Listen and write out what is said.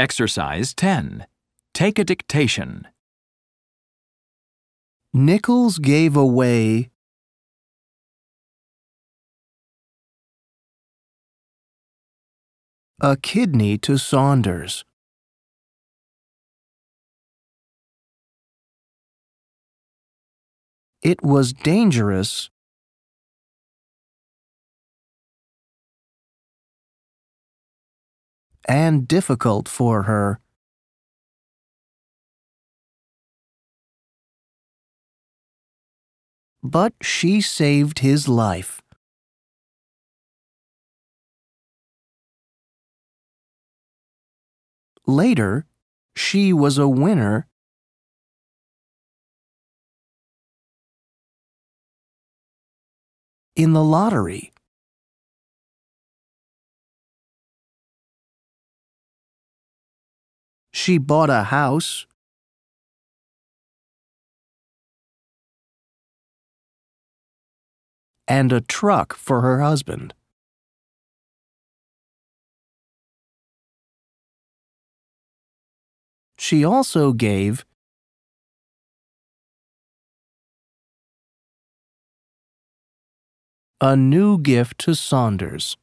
Exercise 10. Take a dictation. Nichols gave away a kidney to Saunders. It was dangerous and difficult for her. But she saved his life. Later, she was a winner in the lottery. She bought a house and a truck for her husband. She also gave a new gift to Saunders.